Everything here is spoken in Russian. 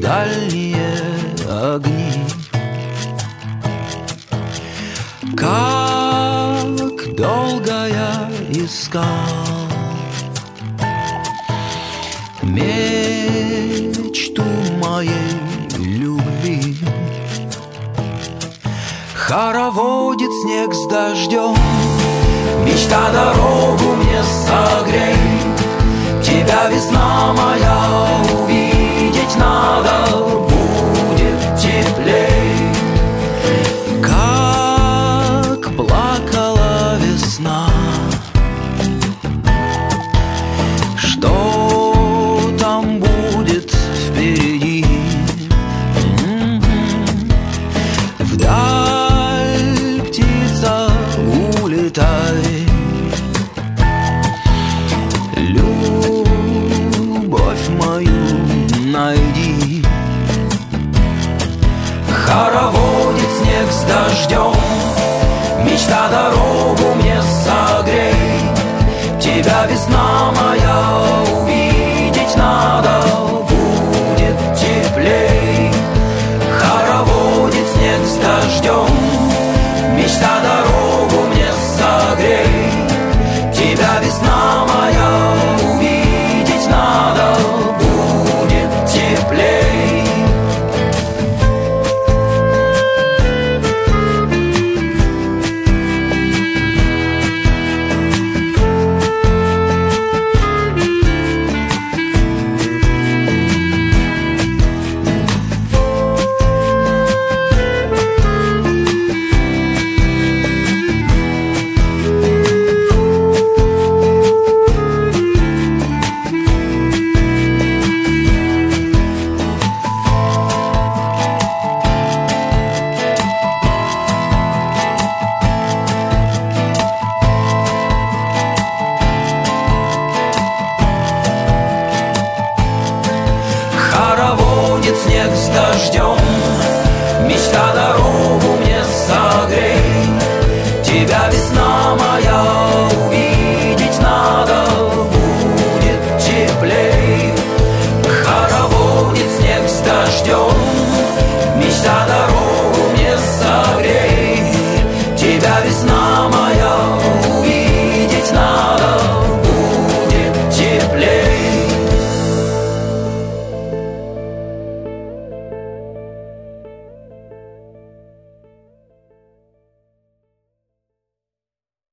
дальние огни. Как долго я искал мечту моей любви. Хороводит снег с дождем, мечта дорогу мне согрей. Тебя, весна моя, увидеть надо, будет теплей. Как плакала весна, что там будет впереди? Вдаль, птица, улетай, любовь мою найди. Хороводит снег с дождем, мечта дорогу мне согрей. Тебя, весна моя, увидеть надо, будет теплей. Хороводит снег с дождем, мечта дорогу мне согрей. Тебя, весна моя, увидеть надо, будет теплей. Хороводит снег с дождем, мечта дорогу мне согрей. Тебя, весна моя, увидеть надо, будет теплей. Хороводит снег с дождем,